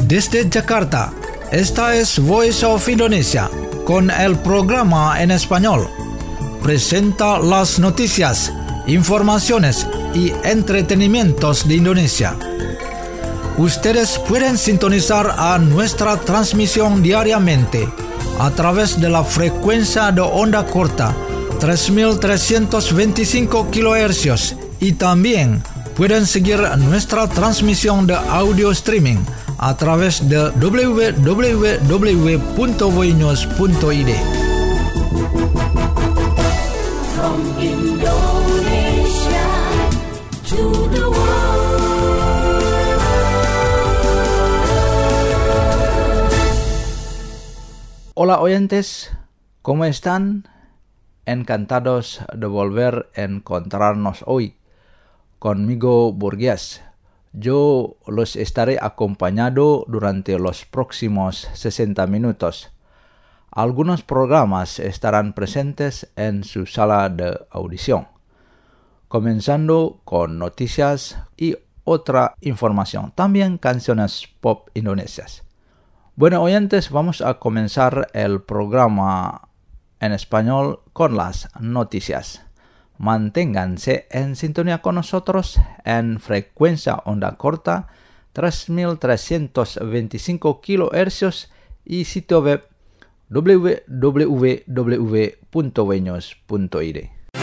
Desde Jakarta, esta es Voice of Indonesia, con el programa en español. Presenta las noticias, informaciones y entretenimientos de Indonesia. Ustedes pueden sintonizar a nuestra transmisión diariamente a través de la frecuencia de onda corta 3.325 kHz y también pueden seguir nuestra transmisión de audio streaming a través de www.voinews.id. From Indonesia to the world. Hola oyentes, ¿cómo están? Encantados de volver a encontrarnos hoy. Conmigo Burgués. Yo los estaré acompañando durante los próximos 60 minutos. Algunos programas estarán presentes en su sala de audición, comenzando con noticias y otra información, también canciones pop indonesias. Bueno, oyentes, vamos a comenzar el programa en español con las noticias. Manténganse en sintonía con nosotros en frecuencia onda corta 3.325 kHz y sitio web www.voinews.id.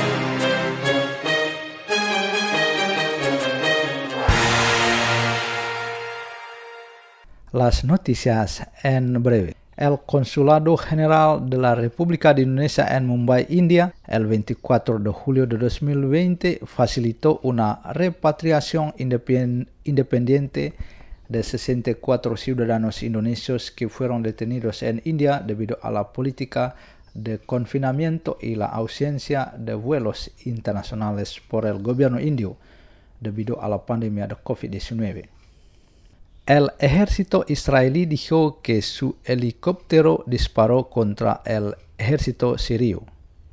Las noticias en breve. El Consulado General de la República de Indonesia en Mumbai, India, el 24 de julio de 2020, facilitó una repatriación independiente de 64 ciudadanos indonesios que fueron detenidos en India debido a la política de confinamiento y la ausencia de vuelos internacionales por el gobierno indio debido a la pandemia de COVID-19. El ejército israelí dijo que su helicóptero disparó contra el ejército sirio.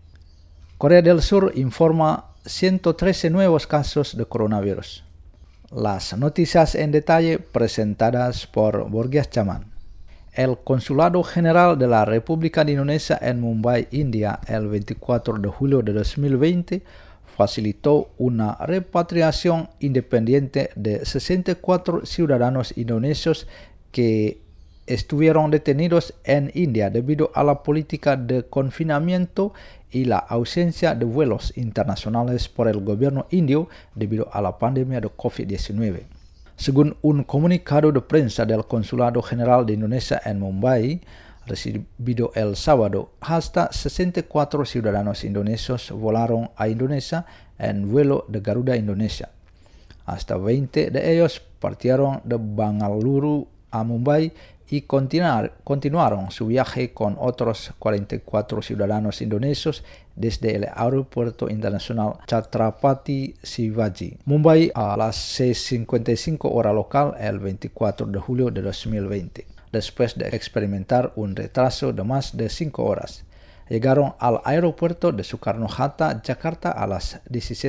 Corea del Sur informa 113 nuevos casos de coronavirus. Las noticias en detalle presentadas por Burgués Chaman. El Consulado General de la República de Indonesia en Mumbai, India, el 24 de julio de 2020, facilitó una repatriación independiente de 64 ciudadanos indonesios que estuvieron detenidos en India debido a la política de confinamiento y la ausencia de vuelos internacionales por el gobierno indio debido a la pandemia de COVID-19. Según un comunicado de prensa del Consulado General de Indonesia en Mumbai, recibido el sábado, hasta 64 ciudadanos indonesios volaron a Indonesia en vuelo de Garuda Indonesia. Hasta 20 de ellos partieron de Bangalore a Mumbai y continuaron su viaje con otros 44 ciudadanos indonesios desde el Aeropuerto Internacional Chhatrapati Shivaji, Mumbai, a las 6:55 hora local el 24 de julio de 2020. Después de experimentar un retraso de más de 5 horas. Llegaron al aeropuerto de Soekarno-Hatta, Jakarta, a las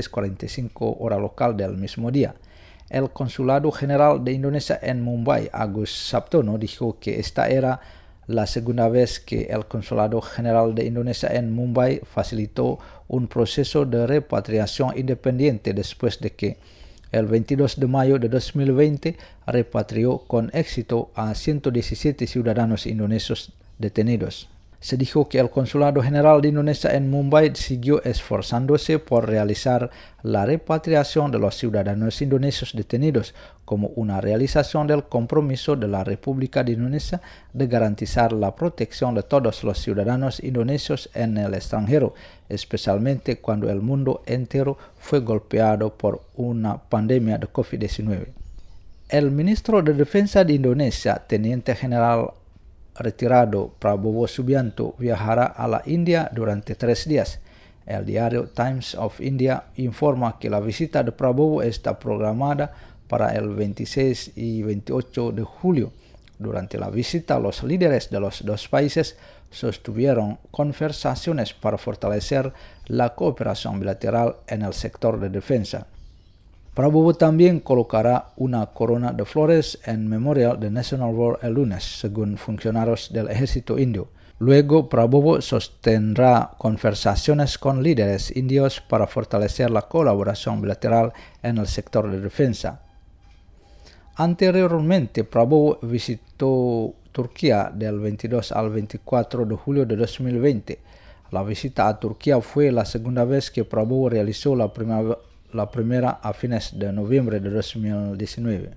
16:45 hora local del mismo día. El Consulado General de Indonesia en Mumbai, Agus Sabtono, dijo que esta era la segunda vez que el Consulado General de Indonesia en Mumbai facilitó un proceso de repatriación independiente después de que el 22 de mayo de 2020 repatrió con éxito a 117 ciudadanos indonesios detenidos. Se dijo que el Consulado General de Indonesia en Mumbai siguió esforzándose por realizar la repatriación de los ciudadanos indonesios detenidos como una realización del compromiso de la República de Indonesia de garantizar la protección de todos los ciudadanos indonesios en el extranjero, especialmente cuando el mundo entero fue golpeado por una pandemia de COVID-19. El ministro de Defensa de Indonesia, Teniente General retirado Prabowo Subianto, viajará a la India durante 3 días. El diario Times of India informa que la visita de Prabowo está programada para el 26 y 28 de julio. Durante la visita, los líderes de los dos países sostuvieron conversaciones para fortalecer la cooperación bilateral en el sector de defensa. Prabowo también colocará una corona de flores en memorial de National War el lunes, según funcionarios del ejército indio. Luego, Prabowo sostendrá conversaciones con líderes indios para fortalecer la colaboración bilateral en el sector de defensa. Anteriormente, Prabowo visitó Turquía del 22 al 24 de julio de 2020. La visita a Turquía fue la segunda vez que Prabowo realizó la primera a fines de noviembre de 2019.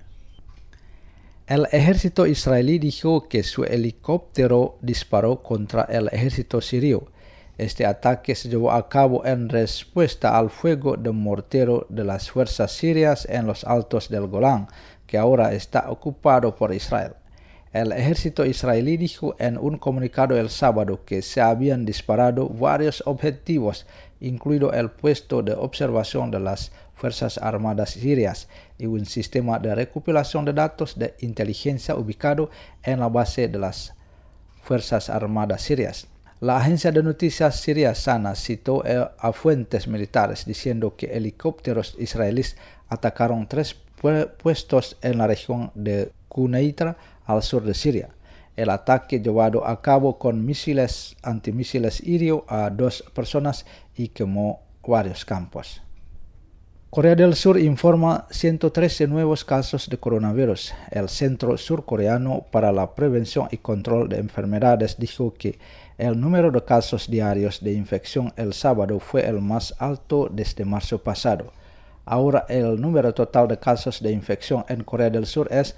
El ejército israelí dijo que su helicóptero disparó contra el ejército sirio. Este ataque se llevó a cabo en respuesta al fuego de mortero de las fuerzas sirias en los altos del Golán, que ahora está ocupado por Israel. El ejército israelí dijo en un comunicado el sábado que se habían disparado varios objetivos, incluido el puesto de observación de las Fuerzas Armadas sirias y un sistema de recopilación de datos de inteligencia ubicado en la base de las Fuerzas Armadas sirias. La agencia de noticias siria SANA citó a fuentes militares diciendo que helicópteros israelíes atacaron 3 puestos en la región de Quneitra, al sur de Siria. El ataque llevado a cabo con misiles antimisiles hirió a 2 personas y quemó varios campos. Corea del Sur informa 113 nuevos casos de coronavirus. El Centro Surcoreano para la Prevención y Control de Enfermedades dijo que el número de casos diarios de infección el sábado fue el más alto desde marzo pasado. Ahora el número total de casos de infección en Corea del Sur es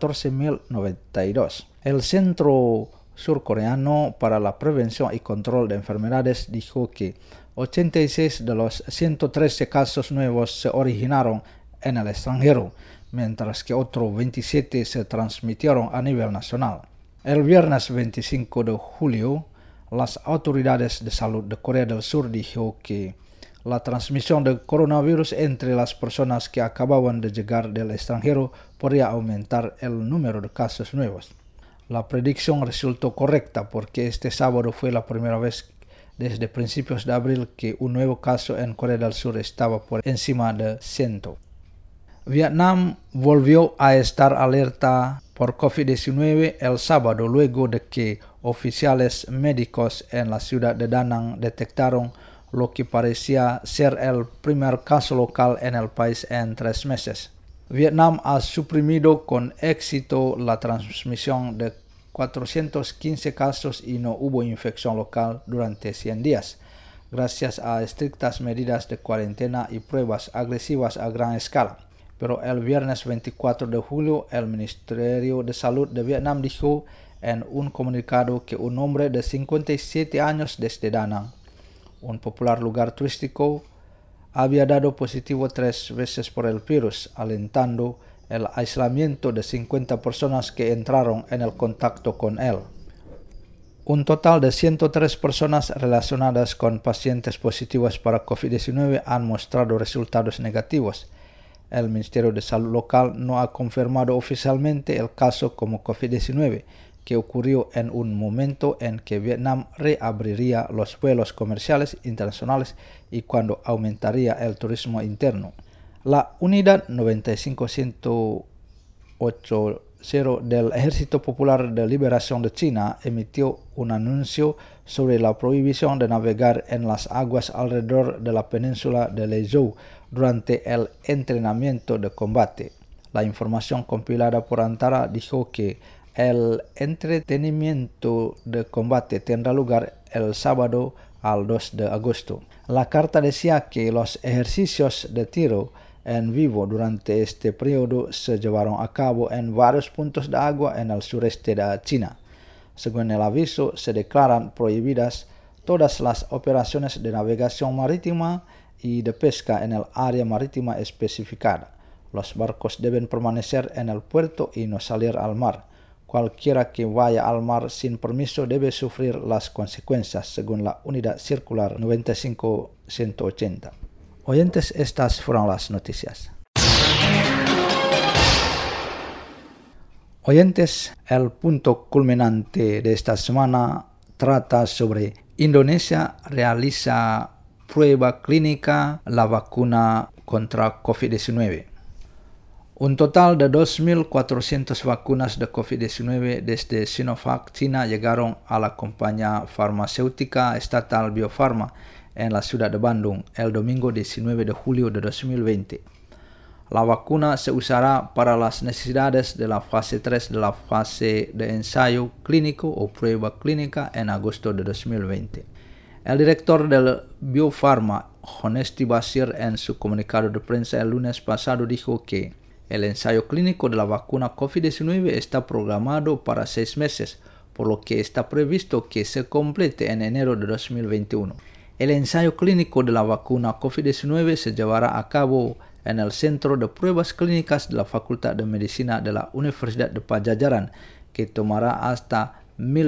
14.092. El Centro Surcoreano para la Prevención y Control de Enfermedades dijo que 86 de los 113 casos nuevos se originaron en el extranjero, mientras que otros 27 se transmitieron a nivel nacional. El viernes 25 de julio, las autoridades de salud de Corea del Sur dijo que la transmisión del coronavirus entre las personas que acababan de llegar del extranjero podría aumentar el número de casos nuevos. La predicción resultó correcta porque este sábado fue la primera vez desde principios de abril que un nuevo caso en Corea del Sur estaba por encima de 100. Vietnam volvió a estar alerta por COVID-19 el sábado luego de que oficiales médicos en la ciudad de Da Nang detectaron lo que parecía ser el primer caso local en el país en 3 meses. Vietnam ha suprimido con éxito la transmisión de 415 casos y no hubo infección local durante 100 días, gracias a estrictas medidas de cuarentena y pruebas agresivas a gran escala. Pero el viernes 24 de julio, el Ministerio de Salud de Vietnam dijo en un comunicado que un hombre de 57 años desde Da Nang, un popular lugar turístico, había dado positivo 3 veces por el virus, alentando el aislamiento de 50 personas que entraron en el contacto con él. Un total de 103 personas relacionadas con pacientes positivos para COVID-19 han mostrado resultados negativos. El Ministerio de Salud local no ha confirmado oficialmente el caso como COVID-19, que ocurrió en un momento en que Vietnam reabriría los vuelos comerciales internacionales y cuando aumentaría el turismo interno. La Unidad 95180 del Ejército Popular de Liberación de China emitió un anuncio sobre la prohibición de navegar en las aguas alrededor de la península de Leizhou durante el entrenamiento de combate. La información compilada por Antara dijo que el entretenimiento de combate tendrá lugar el sábado al 2 de agosto. La carta decía que los ejercicios de tiro en vivo durante este periodo se llevaron a cabo en varios puntos de agua en el sureste de China. Según el aviso, se declaran prohibidas todas las operaciones de navegación marítima y de pesca en el área marítima especificada. Los barcos deben permanecer en el puerto y no salir al mar. Cualquiera que vaya al mar sin permiso debe sufrir las consecuencias, según la Unidad Circular 95180. Oyentes, estas fueron las noticias. Oyentes, el punto culminante de esta semana trata sobre Indonesia realiza prueba clínica la vacuna contra COVID-19. Un total de 2.400 vacunas de COVID-19 desde Sinovac, China, llegaron a la compañía farmacéutica estatal Biofarma en la ciudad de Bandung el domingo 19 de julio de 2020. La vacuna se usará para las necesidades de la fase 3 de la fase de ensayo clínico o prueba clínica en agosto de 2020. El director del Biofarma, Honesti Basir, en su comunicado de prensa el lunes pasado dijo que el ensayo clínico de la vacuna COVID-19 está programado para 6 meses, por lo que está previsto que se complete en enero de 2021. El ensayo clínico de la vacuna COVID-19 se llevará a cabo en el Centro de Pruebas Clínicas de la Facultad de Medicina de la Universidad de Pajajaran, que tomará hasta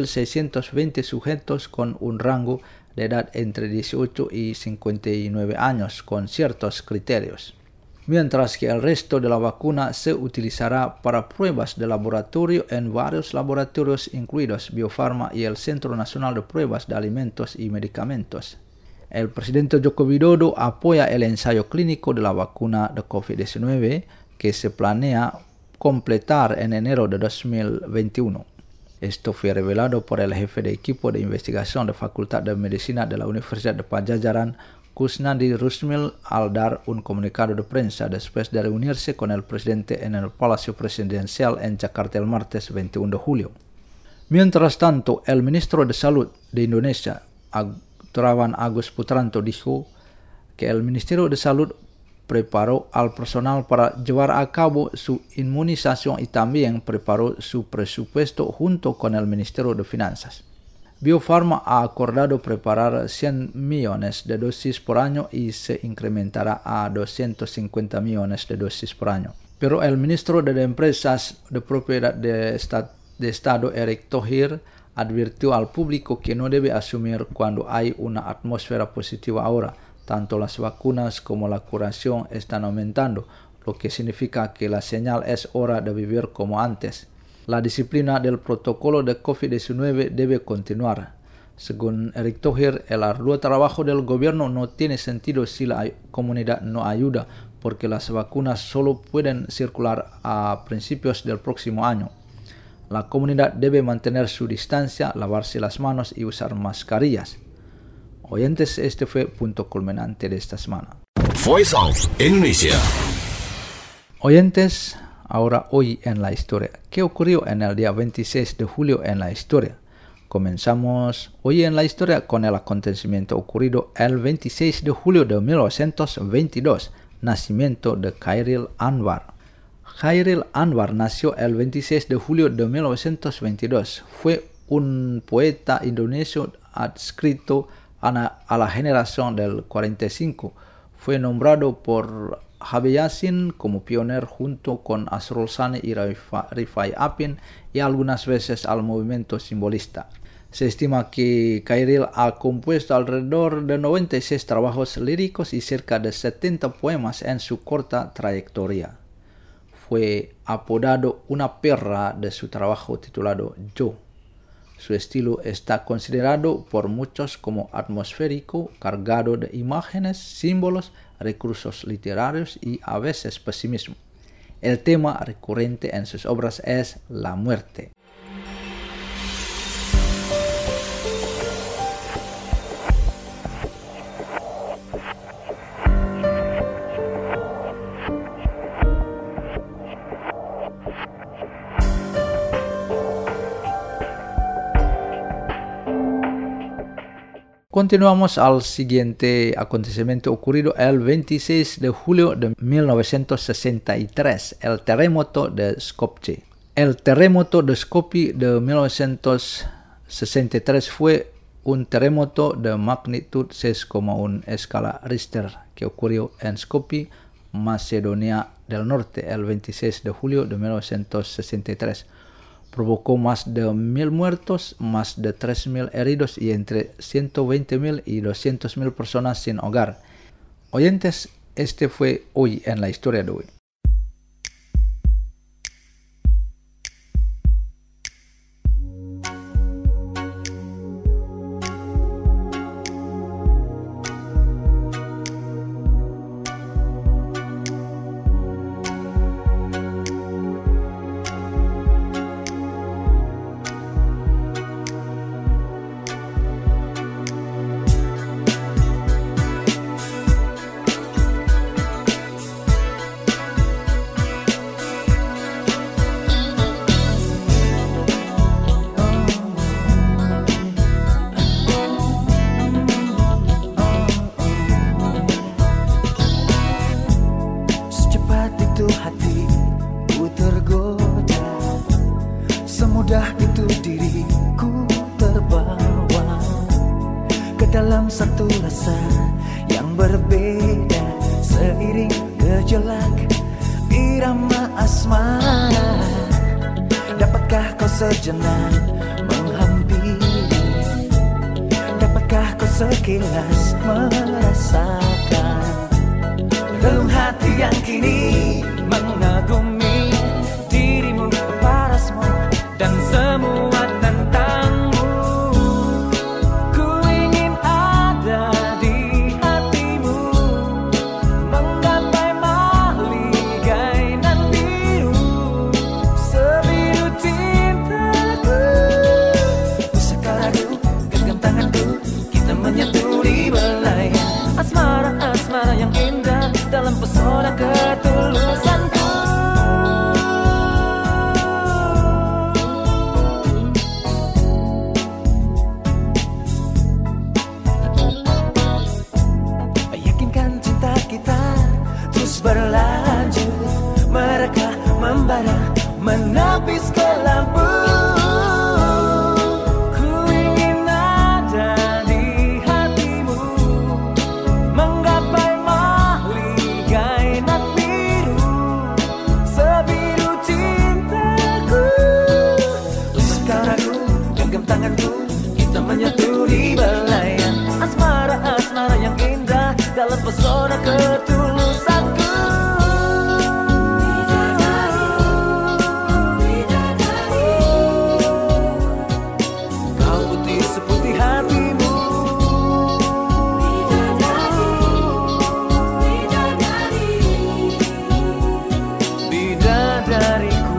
1.620 sujetos con un rango de edad entre 18 y 59 años, con ciertos criterios. Mientras que el resto de la vacuna se utilizará para pruebas de laboratorio en varios laboratorios, incluidos Biofarma y el Centro Nacional de Pruebas de Alimentos y Medicamentos. El presidente Joko Widodo apoya el ensayo clínico de la vacuna de COVID-19 que se planea completar en enero de 2021. Esto fue revelado por el jefe de equipo de investigación de Facultad de Medicina de la Universidad de Pajajaran, Kusnandi Rusmil, al dar un comunicado de prensa después de reunirse con el presidente en el Palacio Presidencial en Jakarta el martes 21 de julio. Mientras tanto, el ministro de Salud de Indonesia, Terawan Agus Putranto, dijo que el Ministerio de Salud preparó al personal para llevar a cabo su inmunización y también preparó su presupuesto junto con el Ministerio de Finanzas. Biofarma ha acordado preparar 100 millones de dosis por año y se incrementará a 250 millones de dosis por año. Pero el ministro de Empresas de Propiedad de Estado, Erick Thohir, advirtió al público que no debe asumir cuando hay una atmósfera positiva ahora. Tanto las vacunas como la curación están aumentando, lo que significa que la señal es hora de vivir como antes. La disciplina del protocolo de COVID-19 debe continuar. Según Erick Thohir, el arduo trabajo del gobierno no tiene sentido si la comunidad no ayuda, porque las vacunas solo pueden circular a principios del próximo año. La comunidad debe mantener su distancia, lavarse las manos y usar mascarillas. Oyentes, este fue punto culminante de esta semana. Voice of Indonesia. Oyentes, ahora hoy en la historia. ¿Qué ocurrió en el día 26 de julio en la historia? Comenzamos hoy en la historia con el acontecimiento ocurrido el 26 de julio de 1922, nacimiento de Khairil Anwar. Khairil Anwar nació el 26 de julio de 1922. Fue un poeta indonesio adscrito a la generación del 45. Fue nombrado por Habib Yassin como pionero junto con Asrul Sani y Rifai Apin y algunas veces al movimiento simbolista. Se estima que Khairil ha compuesto alrededor de 96 trabajos líricos y cerca de 70 poemas en su corta trayectoria. Fue apodado una perra de su trabajo titulado Yo. Su estilo está considerado por muchos como atmosférico, cargado de imágenes, símbolos, recursos literarios y a veces pesimismo. El tema recurrente en sus obras es la muerte. Continuamos al siguiente acontecimiento ocurrido el 26 de julio de 1963, el terremoto de Skopje. El terremoto de Skopje de 1963 fue un terremoto de magnitud 6,1 escala Richter que ocurrió en Skopje, Macedonia del Norte, el 26 de julio de 1963. Provocó más de 1.000 muertos, más de 3.000 heridos y entre 120.000 y 200.000 personas sin hogar. Oyentes, este fue hoy en la historia de hoy. Tahukah itu diriku terbawa ke dalam satu rasa yang berbeda, seiring gejolak irama asmara. Dapatkah kau sejenak menghampiri? Dapatkah kau sekilas merasakan relung hati yang kini mengagumi dirimu, parasmu, dan semua tentangmu? Ku ingin ada di hatimu, menggapai mahligai nan biru, sebiru cintaku. Sekarang genggam tanganku, kita menyatu di belayan asmara-asmara yang indah dalam pesona ketulusanku. Yakinkan cinta kita terus berlanjut, mereka membara menepis ke lampu. Ku ingin ada di hatimu, menggapai mahligai nan biru, sebiru cintaku. Sekarang genggam tanganku, kita menyatu di belayan asmara-asmara yang indah dalam pesona ketulusanku. Kau putih seputih hatimu, bidadariku.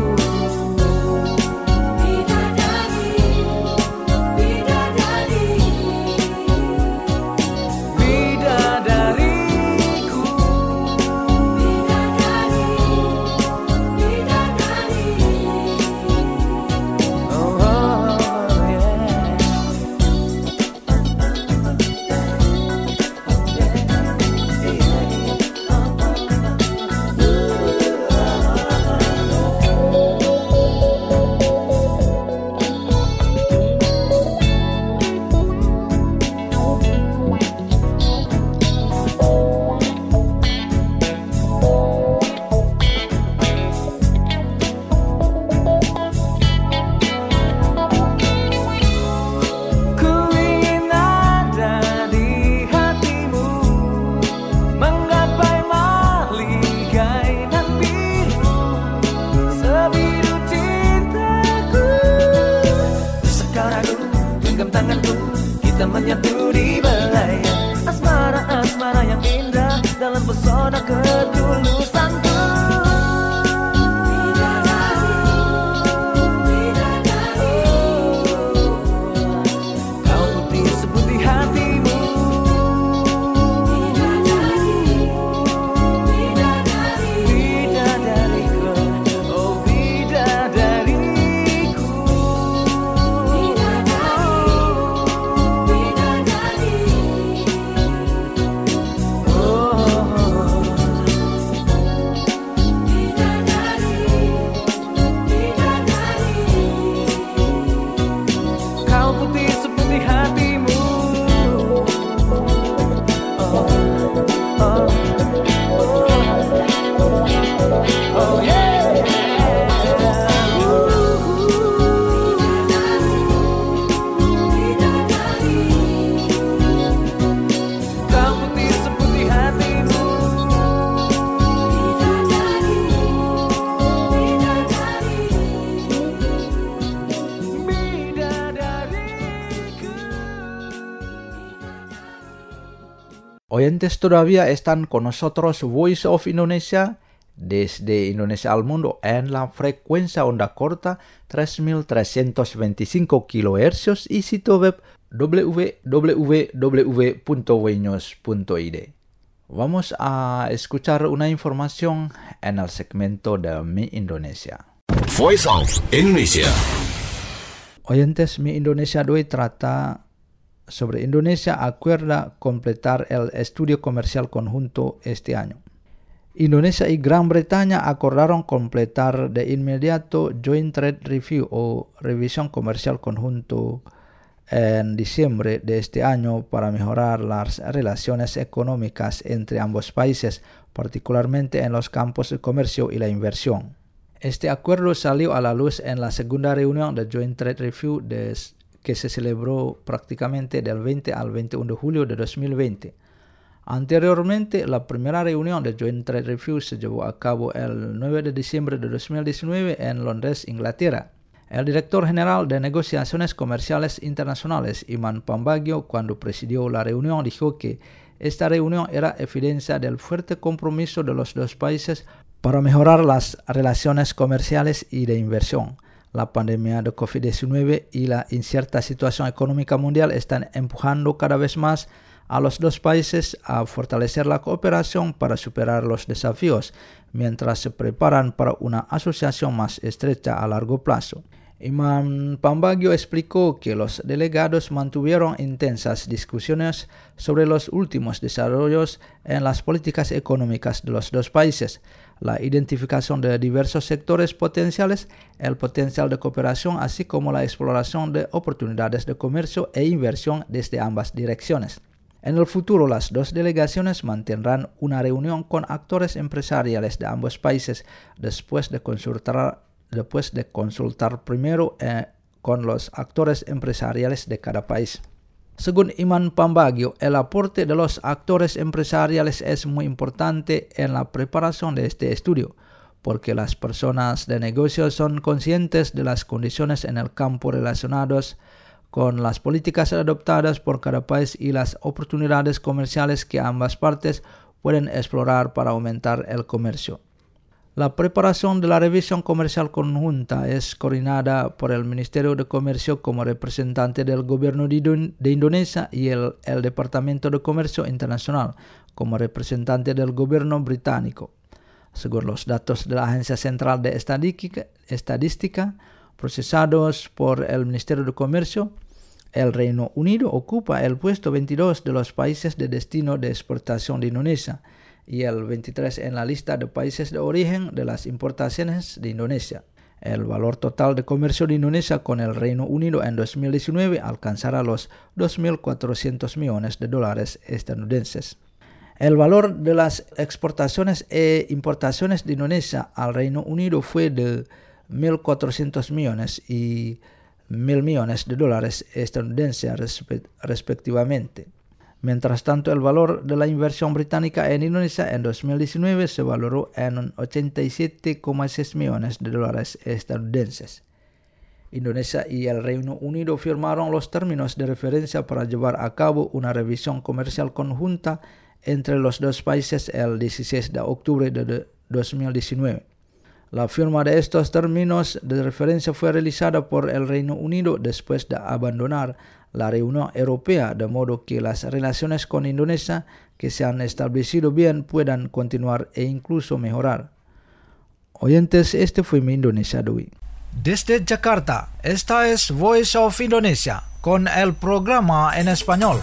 Bidadariku, oh, oh, yeah. Ku ingin ada di hatimu, menggapai mahligai nan biru, sebiru cintaku. Sekarang genggam tanganku, kita menyatu di belayan asmara-asmara yang indah dalam pesona ketulusanku. Kau putih seputih hatimu, bidadariku, oh bidadariku. Kau putih seputih hatimu, oh, oh, oh, oh, yeah. Kau putih seputih hatimu, bidadariku. Oyentes todavía están con nosotros Voice of Indonesia desde Indonesia al mundo en la frecuencia onda corta 3325 kHz y sitio web www.wenews.id. Vamos a escuchar una información en el segmento de Mi Indonesia. Voice of Indonesia. Oyentes, Mi Indonesia de hoy trata sobre Indonesia acuerda completar el estudio comercial conjunto este año. Indonesia y Gran Bretaña acordaron completar de inmediato Joint Trade Review o revisión comercial conjunto en diciembre de este año para mejorar las relaciones económicas entre ambos países, particularmente en los campos del comercio y la inversión. Este acuerdo salió a la luz en la segunda reunión de Joint Trade Review que se celebró prácticamente del 20 al 21 de julio de 2020. Anteriormente, la primera reunión de Joint Trade Review se llevó a cabo el 9 de diciembre de 2019 en Londres, Inglaterra. El director general de Negociaciones Comerciales Internacionales, Iman Pambagio, cuando presidió la reunión, dijo que esta reunión era evidencia del fuerte compromiso de los dos países para mejorar las relaciones comerciales y de inversión. La pandemia de COVID-19 y la incierta situación económica mundial están empujando cada vez más a los dos países a fortalecer la cooperación para superar los desafíos, mientras se preparan para una asociación más estrecha a largo plazo. Iman Pambagio explicó que los delegados mantuvieron intensas discusiones sobre los últimos desarrollos en las políticas económicas de los dos países, la identificación de diversos sectores potenciales, el potencial de cooperación, así como la exploración de oportunidades de comercio e inversión desde ambas direcciones. En el futuro, las dos delegaciones mantendrán una reunión con actores empresariales de ambos países después de consultar primero con los actores empresariales de cada país. Según Iman Pambagio, el aporte de los actores empresariales es muy importante en la preparación de este estudio, porque las personas de negocios son conscientes de las condiciones en el campo relacionadas con las políticas adoptadas por cada país y las oportunidades comerciales que ambas partes pueden explorar para aumentar el comercio. La preparación de la revisión comercial conjunta es coordinada por el Ministerio de Comercio como representante del Gobierno de Indonesia y el Departamento de Comercio Internacional como representante del Gobierno británico. Según los datos de la Agencia Central de Estadística procesados por el Ministerio de Comercio, el Reino Unido ocupa el puesto 22 de los países de destino de exportación de Indonesia y el 23 en la lista de países de origen de las importaciones de Indonesia. El valor total de comercio de Indonesia con el Reino Unido en 2019 alcanzará los 2.400 millones de dólares estadounidenses. El valor de las exportaciones e importaciones de Indonesia al Reino Unido fue de 1.400 millones y 1.000 millones de dólares estadounidenses respectivamente. Mientras tanto, el valor de la inversión británica en Indonesia en 2019 se valoró en 87,6 millones de dólares estadounidenses. Indonesia y el Reino Unido firmaron los términos de referencia para llevar a cabo una revisión comercial conjunta entre los dos países el 16 de octubre de 2019. La firma de estos términos de referencia fue realizada por el Reino Unido después de abandonar la Unión Europea, de modo que las relaciones con Indonesia que se han establecido bien puedan continuar e incluso mejorar. Oyentes, este fue mi Indonesia de hoy. Desde Jakarta, esta es Voice of Indonesia con el programa en español.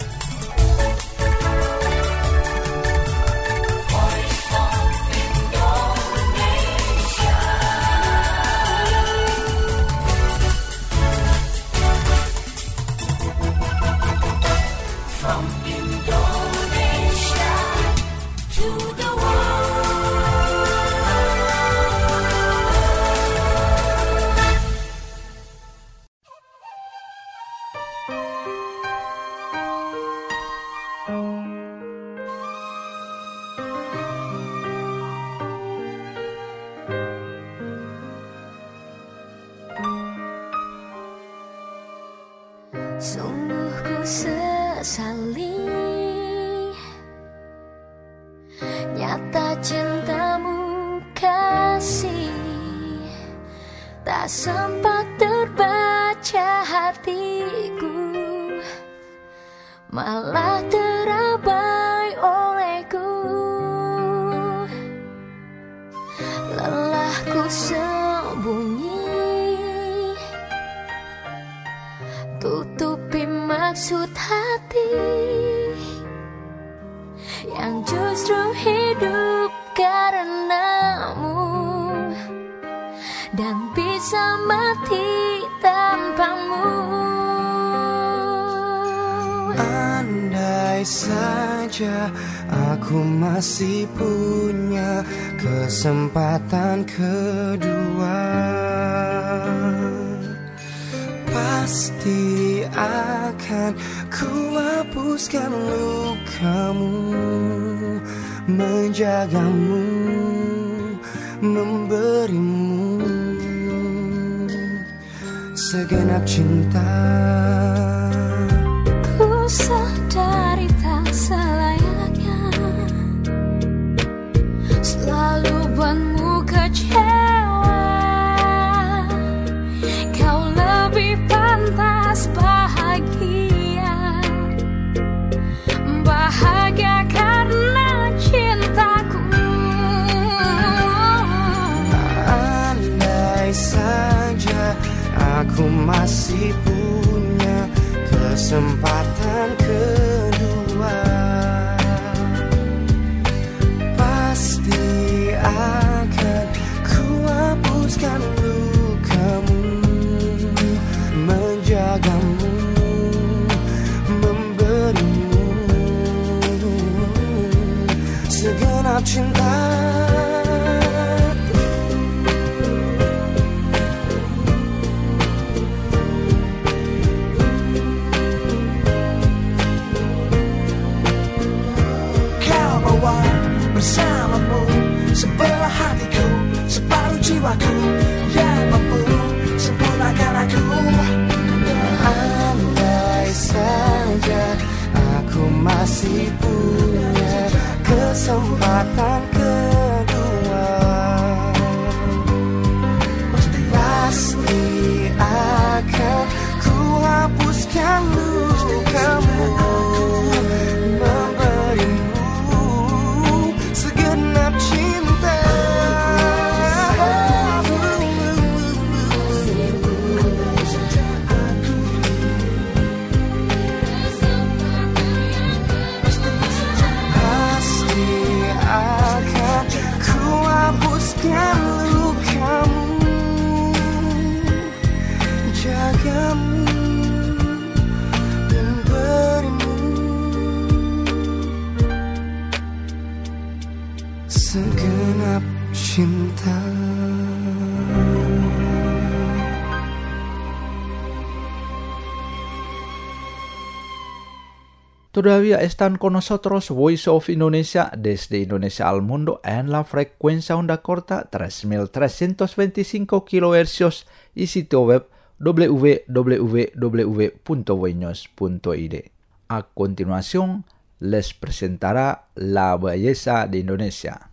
Sungguh ku sesali nyata cintamu kasih, tak sempat terbaca hatiku, malah terabai olehku. Lelahku sembunyi, tutupi maksud hati yang justru hidup karena mati tanpamu. Andai saja aku masih punya kesempatan kedua, pasti akan ku hapuskan lukamu, menjagamu, memberimu segenap cinta. Ku sadari tak selayaknya selalu buatmu kecewa. Kau lebih pantas bahagia, bahagia karena cintaku. Andai saja aku masih punya kesempatan kedua, pasti akan ku hapuskan lukamu, menjagamu, memberimu segenap cinta. Bersamamu sebelah hatiku, separuh jiwaku yang mampu sempurnakan aku. Andai saja aku masih punya kesempatan kedua, pasti akan ku hapuskan lukamu, segenap cinta. Todavía están con nosotros Voice of Indonesia desde Indonesia al mundo en la frecuencia onda corta 3325 kHz y sitio web www.voinews.id. A continuación, les presentará La Belleza de Indonesia.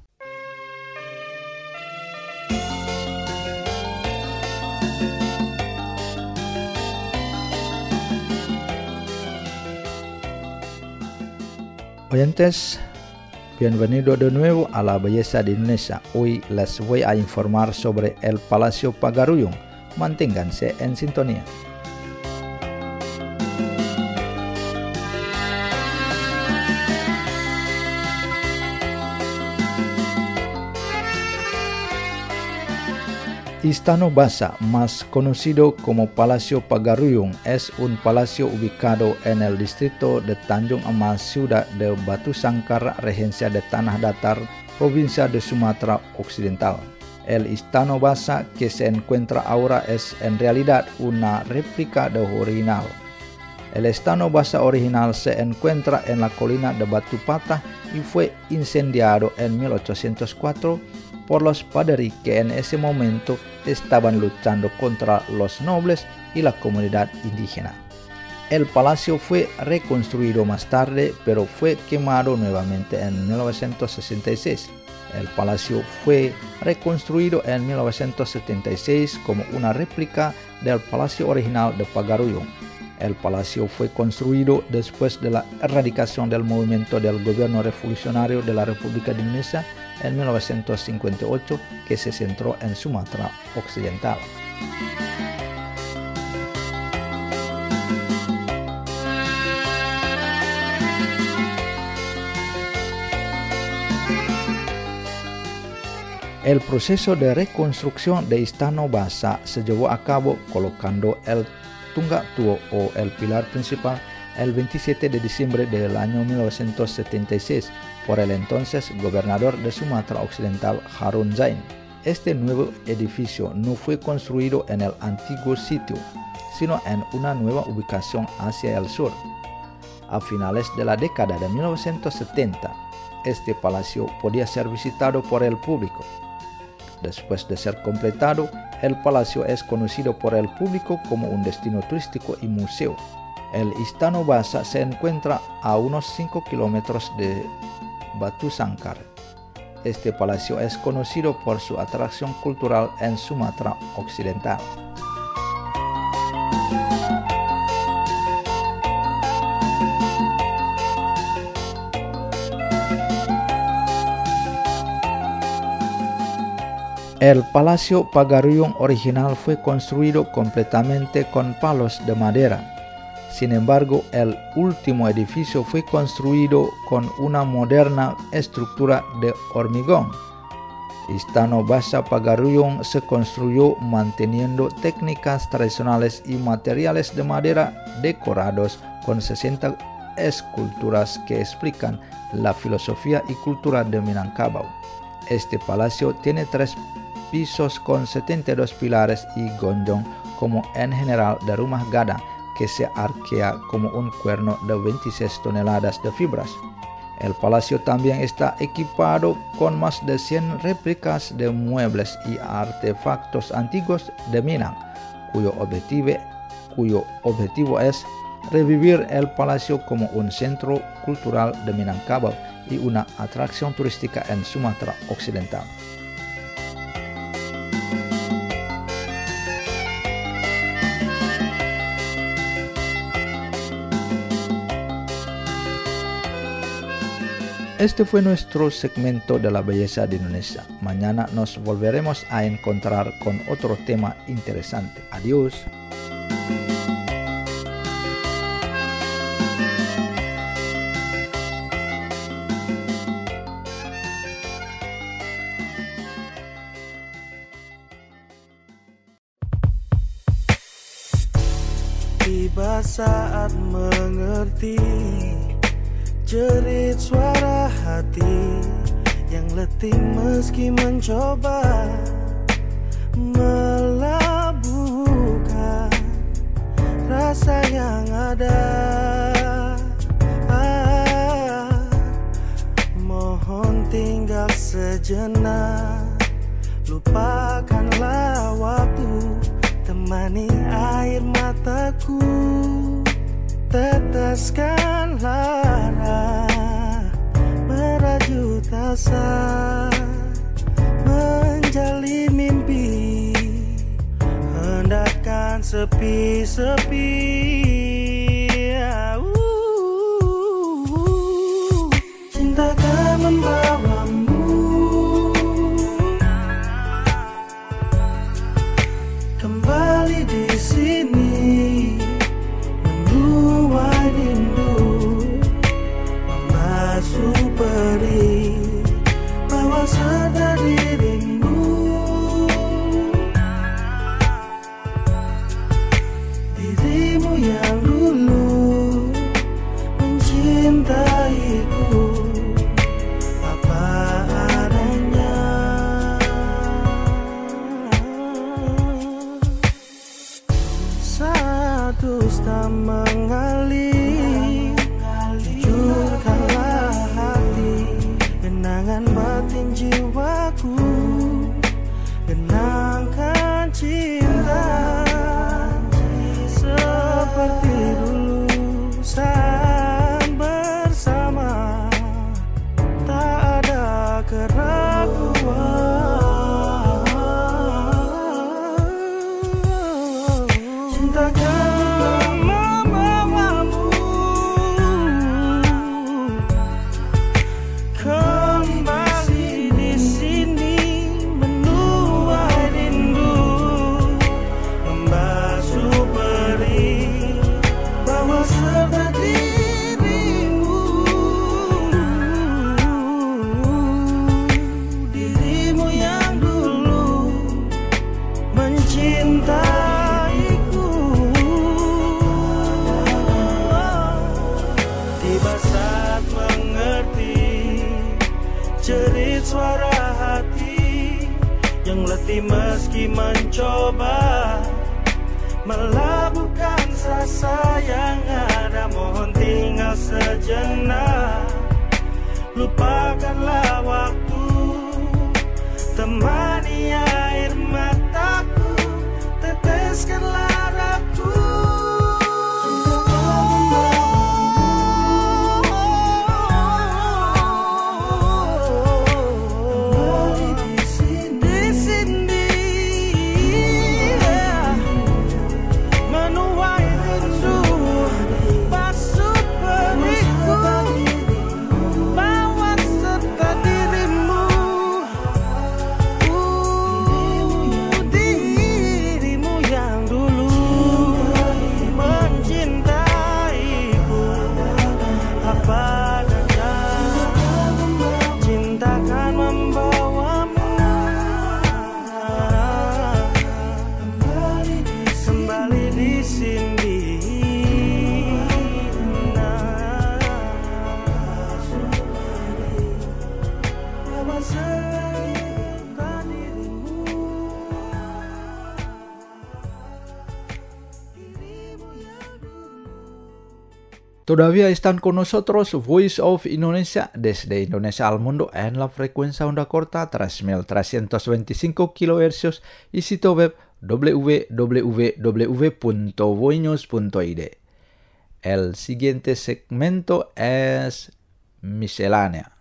Oyentes, bienvenido de nuevo a La Belleza de Indonesia. Hoy les voy a informar sobre el Palacio Pagaruyung. Manténganse en sintonía. Istana Basa, más conocido como Palacio Pagaruyung, es un palacio ubicado en el distrito de Tanjung Emas, ciudad de Batu Sangkar, regencia de Tanah Datar, provincia de Sumatra Occidental. El Istana Basa que se encuentra ahora es en realidad una réplica del original. El Istana Basa original se encuentra en la colina de Batu Patah y fue incendiado en 1804 por los padri que en ese momento estaban luchando contra los nobles y la comunidad indígena. El palacio fue reconstruido más tarde, pero fue quemado nuevamente en 1966. El palacio fue reconstruido en 1976 como una réplica del palacio original de Pagaruyung. El palacio fue construido después de la erradicación del movimiento del gobierno revolucionario de la República de Indonesia en 1958, que se centró en Sumatra Occidental. El proceso de reconstrucción de Istana Basa se llevó a cabo colocando el Tunggak Tuo o el pilar principal el 27 de diciembre del año 1976 por el entonces gobernador de Sumatra Occidental Harun Zain. Este nuevo edificio no fue construido en el antiguo sitio, sino en una nueva ubicación hacia el sur. A finales de la década de 1970, este palacio podía ser visitado por el público. Después de ser completado, el palacio es conocido por el público como un destino turístico y museo. El Istana Basa se encuentra a unos 5 kilómetros de Batu Sangkar. Este palacio es conocido por su atracción cultural en Sumatra Occidental. El Palacio Pagaruyung original fue construido completamente con palos de madera. Sin embargo, el último edificio fue construido con una moderna estructura de hormigón. Istana Basa Pagaruyung se construyó manteniendo técnicas tradicionales y materiales de madera decorados con 60 esculturas que explican la filosofía y cultura de Minangkabau. Este palacio tiene 3 pisos con 72 pilares y gonjong como en general de rumah gadang que se arquea como un cuerno de 26 toneladas de fibras. El palacio también está equipado con más de 100 réplicas de muebles y artefactos antiguos de Minang, cuyo objetivo es revivir el palacio como un centro cultural de Minangkabau y una atracción turística en Sumatra Occidental. Este fue nuestro segmento de la belleza de Indonesia. Mañana nos volveremos a encontrar con otro tema interesante. Adiós. Tiba saat mengerti jerit suara hati yang letih meski mencoba melabuhkan rasa yang ada. Mohon tinggal sejenak, lupakanlah waktu, temani air mataku, teteskan lara, merajut asa, menjalin mimpi, hendakkan sepi-sepi. Cinta akan membawamu kembali di sini, menuai rindu, membasuh perih, bawa serta dirimu. Dirimu yang suara hati yang letih meski mencoba melabuhkan rasa yang ada. Mohon tinggal sejenak, lupakanlah waktu, temani air mataku, teteskanlah ragu. Todavía están con nosotros Voice of Indonesia desde Indonesia al mundo en la frecuencia onda corta 3.325 kHz y sitio web www.voinews.id. El siguiente segmento es Miscelánea.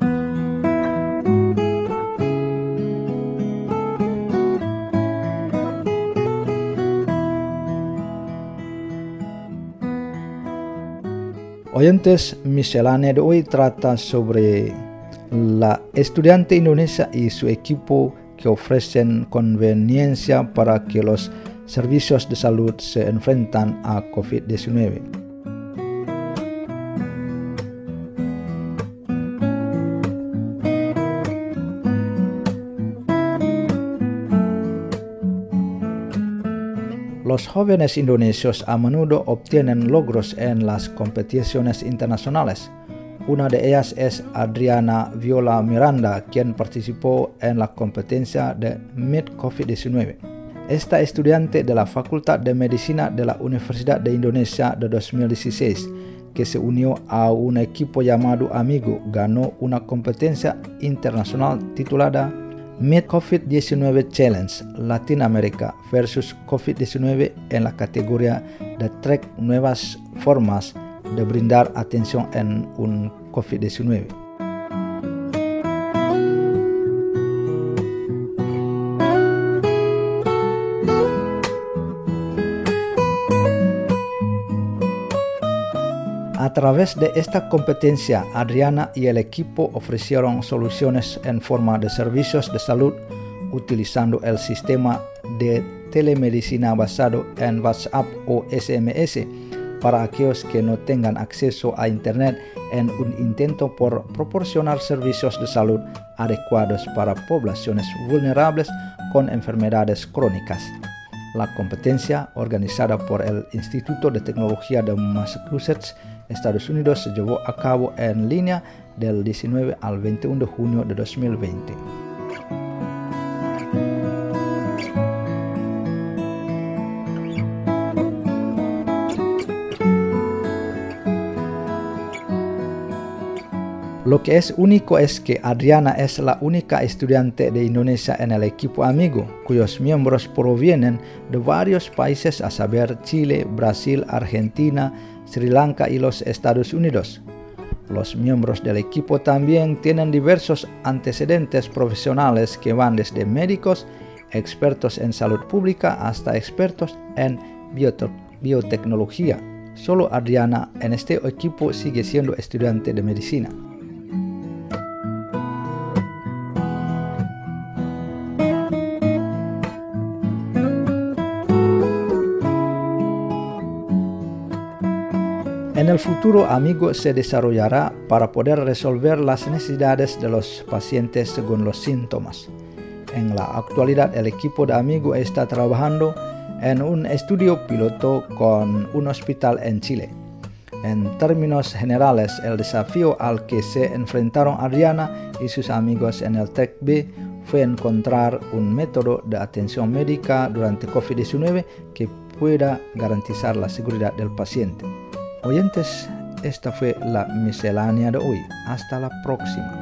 Oyentes, Miscelánea de hoy trata sobre la estudiante indonesia y su equipo que ofrecen conveniencia para que los servicios de salud se enfrentan a COVID-19. Los jóvenes indonesios a menudo obtienen logros en las competiciones internacionales. Una de ellas es Adriana Viola Miranda, quien participó en la competencia de Meet COVID-19. Esta estudiante de la Facultad de Medicina de la Universidad de Indonesia de 2016, que se unió a un equipo llamado Amigo, ganó una competencia internacional titulada Meet COVID-19 Challenge Latinoamérica versus COVID-19 en la categoría de track nuevas formas de brindar atención en un COVID-19. A través de esta competencia, Adriana y el equipo ofrecieron soluciones en forma de servicios de salud utilizando el sistema de telemedicina basado en WhatsApp o SMS para aquellos que no tengan acceso a Internet en un intento por proporcionar servicios de salud adecuados para poblaciones vulnerables con enfermedades crónicas. La competencia, organizada por el Instituto de Tecnología de Massachusetts, Estados Unidos, se llevó a cabo en línea del 19 al 21 de junio de 2020. Lo que es único es que Adriana es la única estudiante de Indonesia en el equipo Amigo, cuyos miembros provienen de varios países, a saber Chile, Brasil, Argentina, Sri Lanka y los Estados Unidos. Los miembros del equipo también tienen diversos antecedentes profesionales que van desde médicos, expertos en salud pública, hasta expertos en biotecnología. Solo Adriana en este equipo sigue siendo estudiante de medicina. En el futuro, Amigo se desarrollará para poder resolver las necesidades de los pacientes según los síntomas. En la actualidad, el equipo de Amigo está trabajando en un estudio piloto con un hospital en Chile. En términos generales, el desafío al que se enfrentaron Adriana y sus amigos en el TEC B fue encontrar un método de atención médica durante COVID-19 que pueda garantizar la seguridad del paciente. Oyentes, esta fue la miscelánea de hoy. Hasta la próxima.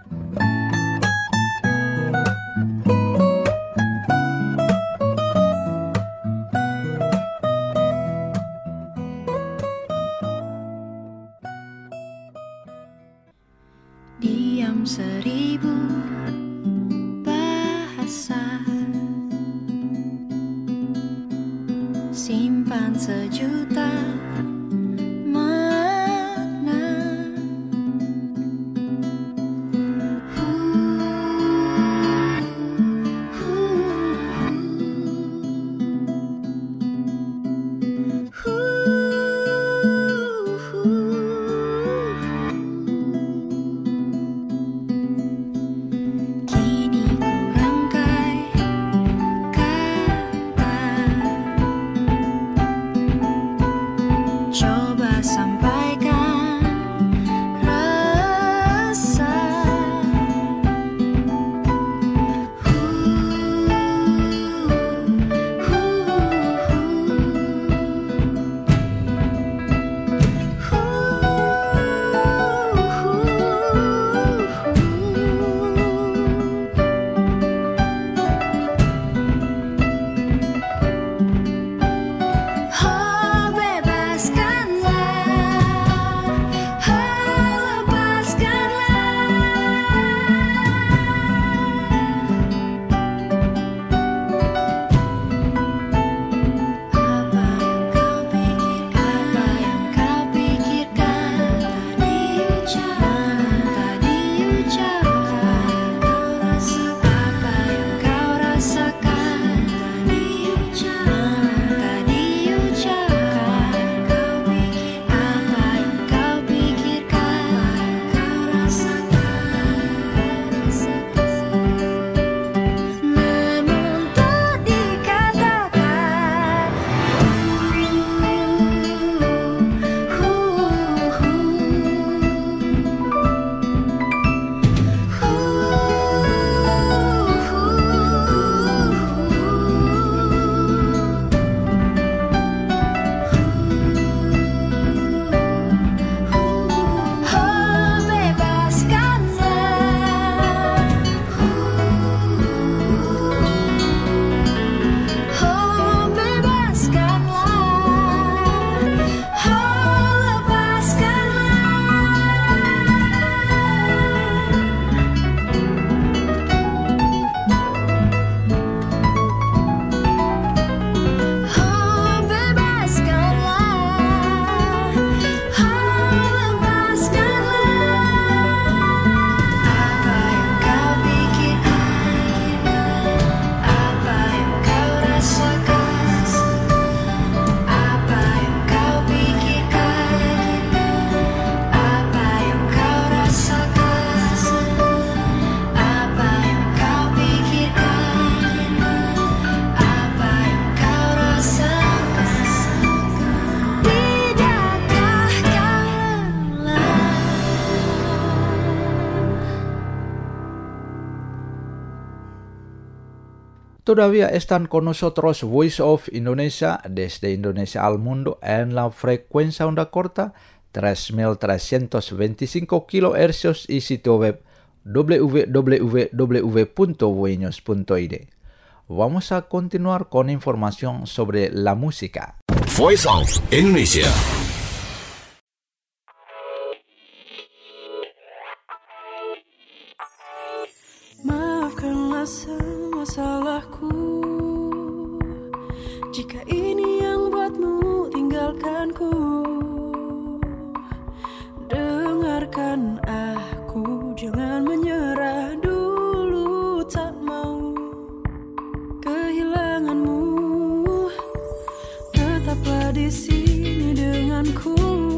Diam 1000 bahasa, simpan 1.000.000 makna. Kini ku rangkai kata, coba sampaikan rasa. Oh, bebaskanlah, oh, lepaskanlah. Apa yang kau pikirkan, tak diucapkan. Apa yang kau rasakan, tak diucapkan. Apa yang kau pikirkan, kau rasakan. Namun tak dikatakan. Oh, bebaskanlah, oh, bebaskanlah, oh, lepaskanlah. Oh, bebaskanlah, oh, lepaskanlah. Apa yang kau pikirkan, apa yang kau rasakan, apa yang kau pikirkan, apa yang kau rasakan, apa yang kau pikirkan, apa yang kau rasakan. Tidakkah Todavía están con nosotros Voice of Indonesia desde Indonesia al mundo en la frecuencia onda corta 3325 kHz y sitio web www.voinews.id. Vamos a continuar con información sobre la música. Voice of Indonesia. Maafkanlah semua salahku, jika ini yang buatmu tinggalkanku. Dengarkan aku, jangan menyerah dulu, tak mau kehilanganmu. Tetaplah di sini denganku,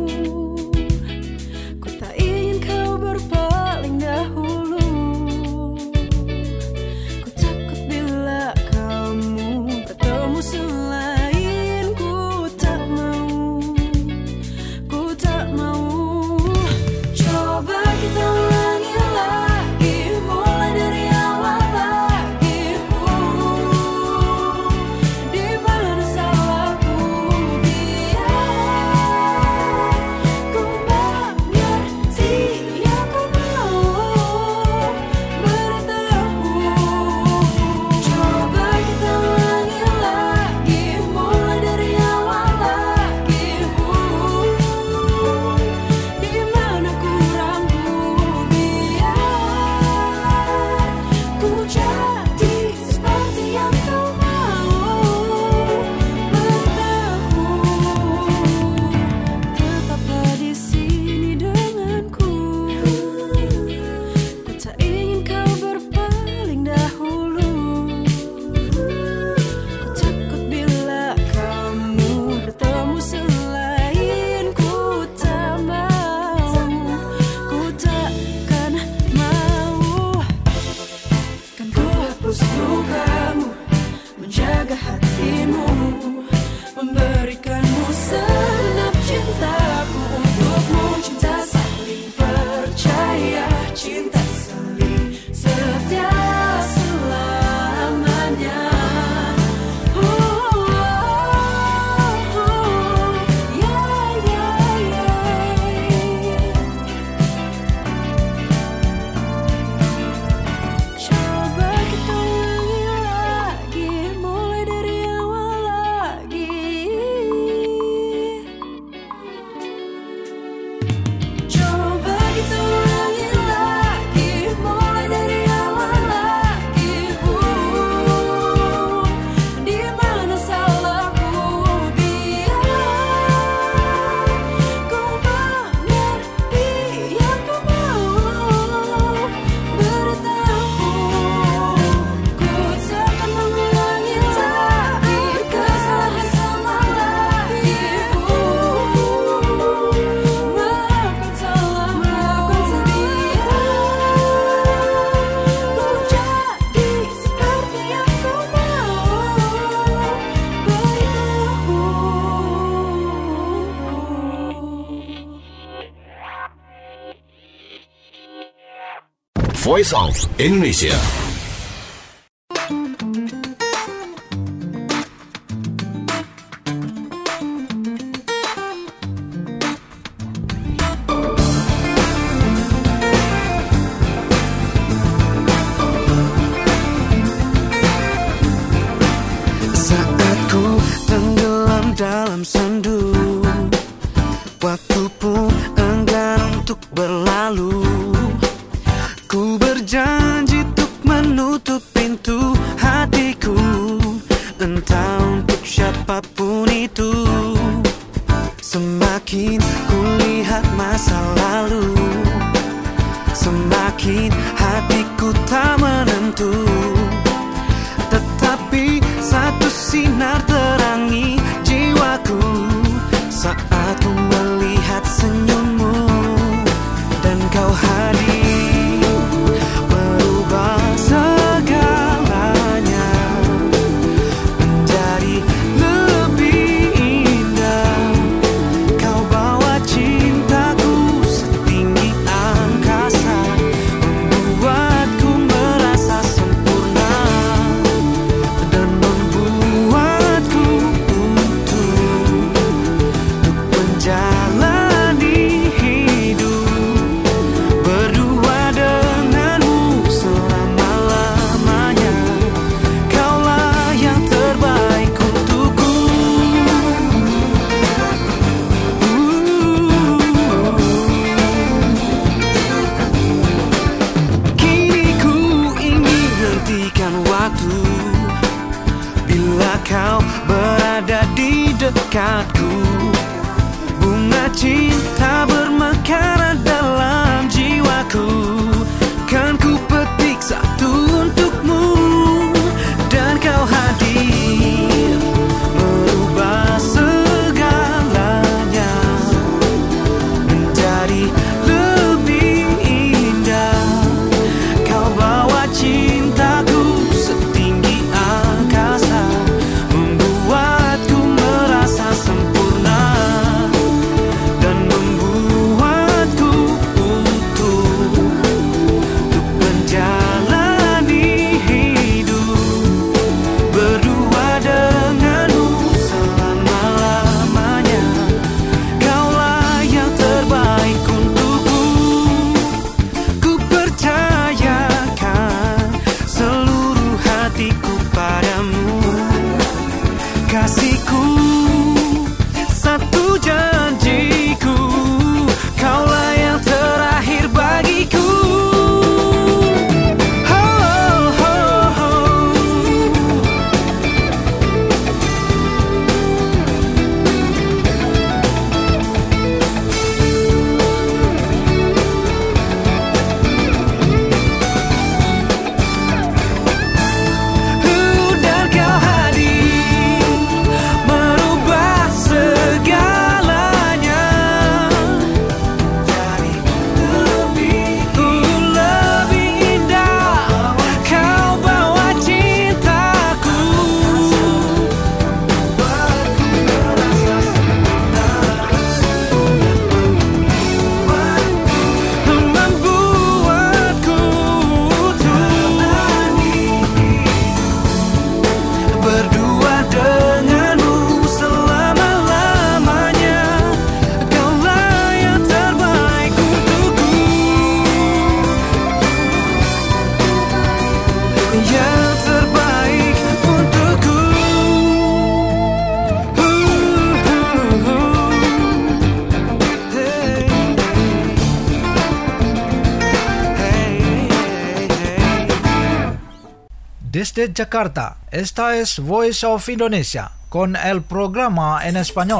ku tak ingin kau berpaling dahulu. Ku takut bila kamu bertemu selainku, tak mau, ku tak Voice of Indonesia. Saat ku tenggelam dalam sendu, waktu pun enggan untuk berlalu. Ku berjanji untuk menutup pintu hatiku, entah untuk siapapun itu. Semakin ku lihat masa lalu, semakin hatiku tak menentu. Tetapi satu sinar terangi jiwaku saat ku melihat senyummu, dan kau hadir merubah segalanya menjadi lebih indah. Kau bawa cintaku setinggi angkasa, membuatku merasa sempurna dan membuatku utuh untuk menjalani hidup berdua denganmu selama-lamanya. Kaulah yang terbaik untukku. Kini ku ingin hentikan waktu bila kau berada di dekatku. Bunga cinta bermekaran dalam jiwaku, kan ku petik satu untukmu, dan kau hadir merubah segalanya menjadi lebih indah. Kau bawa cintaku setinggi angkasa, membuatku merasa sempurna dan membuatku utuh untuk menjalani hidup berdua denganmu selama-lamanya. Kaulah yang terbaik untukku. Ku percayakan seluruh hatiku padamu, kasihku, satu janjiku, kaulah yang terakhir bagiku. Oh, oh, oh. Dan kau hadir merubah segalanya jadi lebih indah. Kau bawa cintaku membuatku utuh berdua denganmu selama-lamanya. Kaulah yang terbaik untukku, yang terbaik untukku. Desde Jakarta, esta es Voice of Indonesia con el programa en español.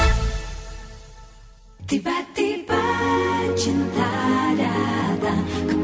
Tiba-tiba cinta datang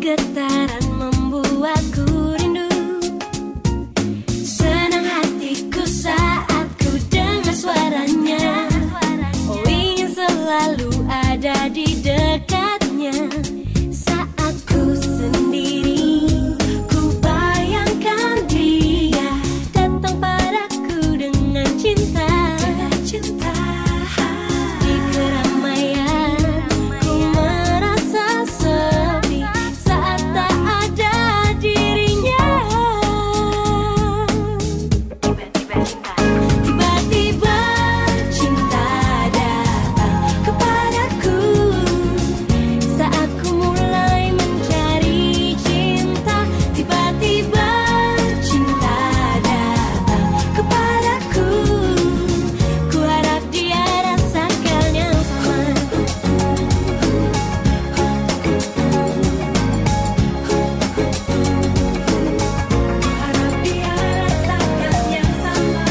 getaran membuatku rindu. Senang hatiku saat ku dengar suaranya. Oh, ingin selalu ada di dekatnya. Saat ku sendiri, ku bayangkan dia datang padaku dengan cinta. Di keramaian ku merasa sepi saat tak ada dirinya. Tiba-tiba cinta datang kepadaku saat ku mulai mencari cinta. Tiba-tiba cinta datang kepadaku. Ku harap dia rasakan yang sama. Harap dia rasakan yang sama.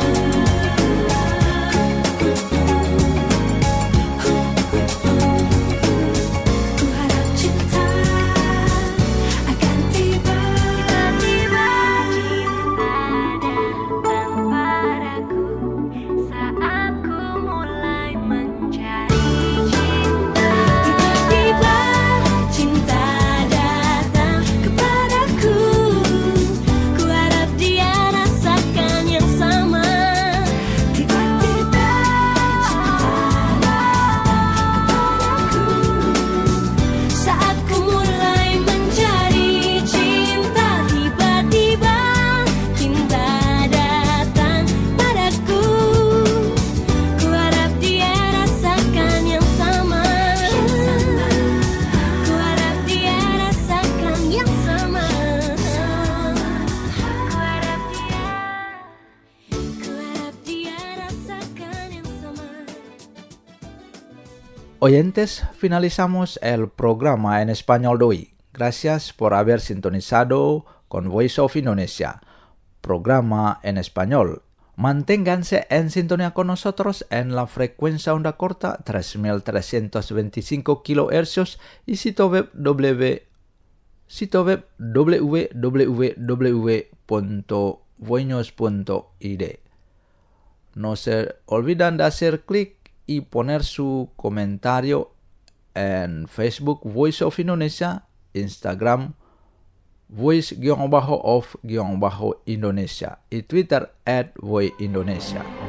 Ku harap cinta akan tiba. Tiba-tiba cinta datang padaku saat ku mulai mencari cinta. Tiba-tiba cinta datang kepadaku. Ku harap dia rasakan yang sama. Tiba-tiba cinta datang kepadaku saat ku mulai mencari cinta. Tiba-tiba cinta datang padaku. Ku harap dia rasakan yang sama. Ku harap dia rasakan yang sama. Ku harap dia rasakan yang sama. Oyentes, finalizamos el programa en español de hoy. Gracias por haber sintonizado con Voice of Indonesia, programa en español. Manténganse en sintonía con nosotros en la frecuencia onda corta 3325 kHz y sitio web www.voinos.id. No se olvidan de hacer clic y poner su comentario en Facebook Voice of Indonesia, Instagram Voice_of_Indonesia y Twitter @voiceindonesia.